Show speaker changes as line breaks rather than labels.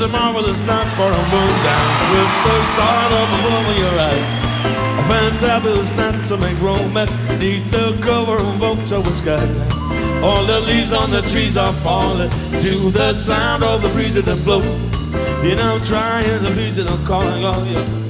a marvelous night for a moon dance with the start of a woman, you're right. A fantabulous night to make romance beneath the cover of October sky. All the leaves on the trees are falling to the sound of the breezes that blow. You know I'm trying, the breezes are calling on you.